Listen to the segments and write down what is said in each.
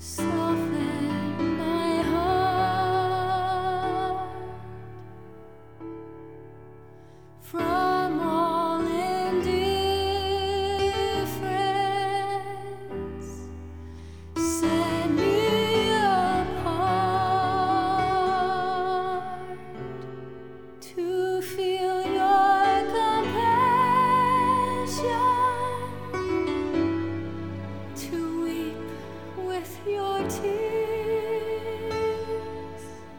Soften my heart from all indifference. Set me apart to feel your compassion, to weep with your tears.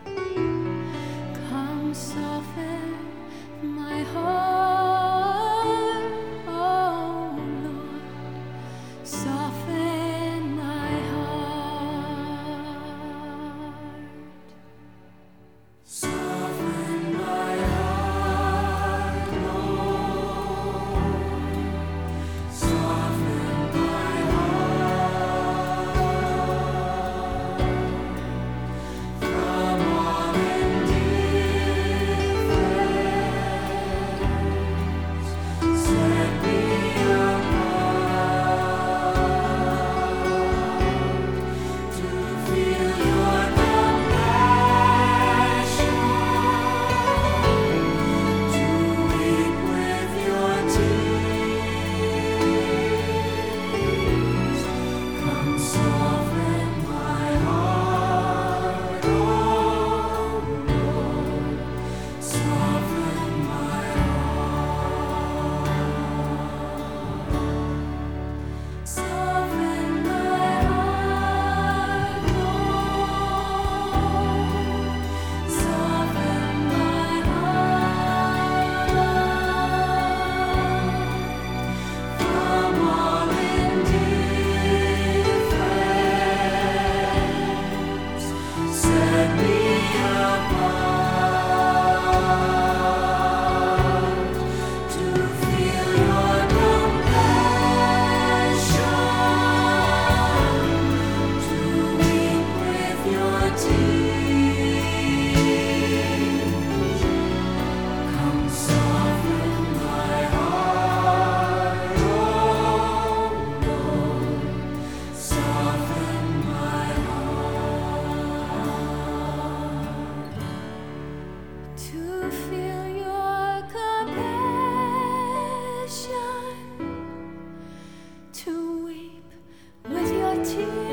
Come soften my heart, oh Lord, soften my heart. Soften my heart, Lord, soften my heart from all indifference. Set me apart to feel your compassion, to weep with your tears. Come soften my heart, oh Lord, soften my heart. Soften my heart, Lord, soften my heart from all indifference. Set me apart to feel your compassion, to weep with your tears. Come soften my heart, oh Lord, soften my heart. To feel your compassion, to weep with your tears.